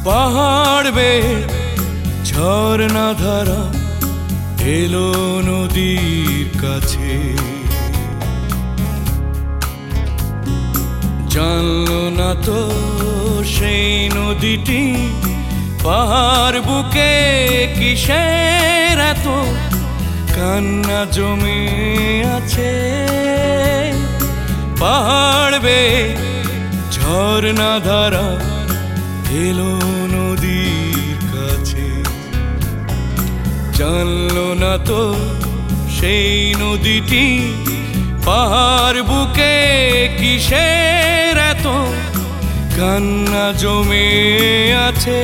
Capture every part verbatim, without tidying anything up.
পাহাড় বেয়ে ঝর্ণা ধারা এলো নদীর কাছে। জানলো না তো সেই নদীটি পাহাড় বুকে কিসের এত কান্না জমে আছে। পাহাড় বেয়ে ঝর্ণা ধারা এলো নদীর কাছে। জানলো না তো সেই নদীটি পাহাড় বুকে কিসের এত কান্না জমে আছে।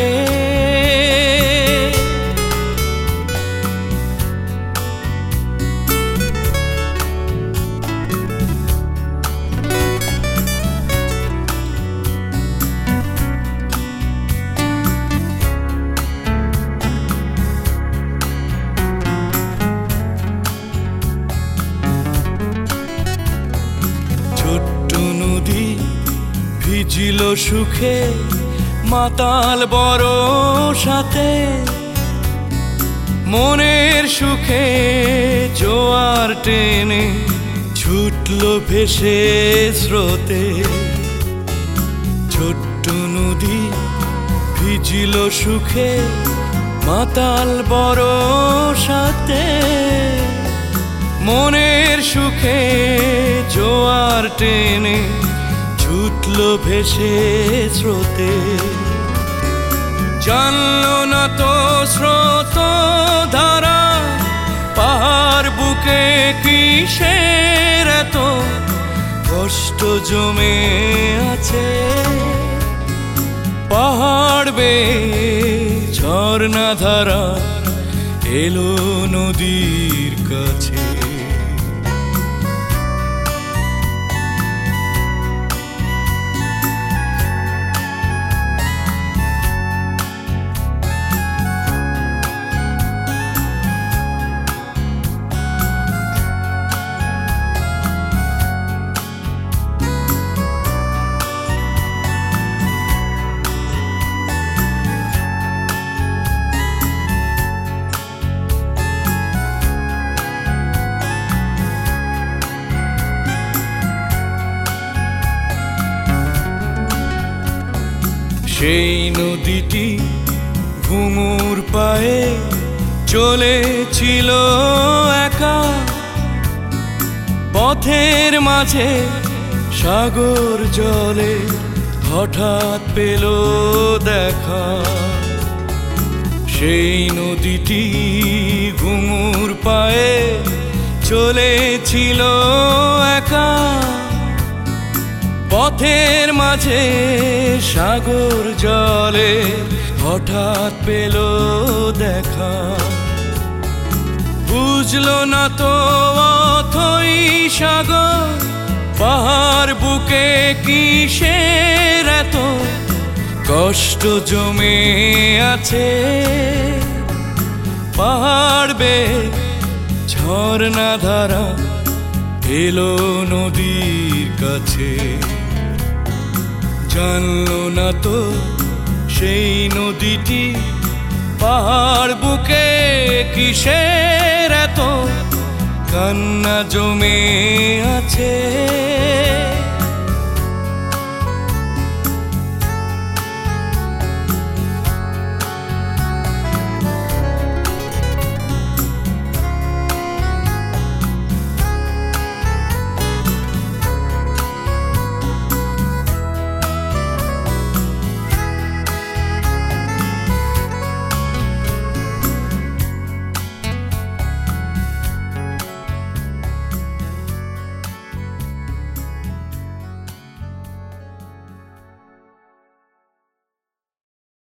ছোট্ট নদী ভিজিল সুখে মাতাল বড় সাথে। মনের সুখে জোয়ার টেনে ছুটল ভেসে স্রোতে। ছোট্ট নদী ভিজিল সুখে মাতাল বড় সাথে। মনের সুখে জোয়ার টেনে ছুটল ভেসে স্রোতে। জানলো না তো স্রোত ধারা পাহাড় বুকে কিসের এত কষ্ট জমে আছে। পাহাড় বেয়ে ঝর্ণা ধারা এলো নদীর কাছে। সেই নদীটি ঘুঙুর পায়ে চলেছিল একা। পথের মাঝে সাগর জলে হঠাৎ পেল দেখা। সেই নদীটি ঘুঙুর পায়ে চলেছিল একা। পথের মাঝে সাগর জলে হঠাৎ পেল দেখা। বুঝলো না তো অথই সাগর পাহাড় বুকে কিসের এত কষ্ট জমে আছে। পাহাড় বেয়ে ঝর্ণা ধারা এলো নদীর কাছে। জানলো না তো সেই নদীটি পাহাড় বুকে কিসের এত কান্না জমে আছে।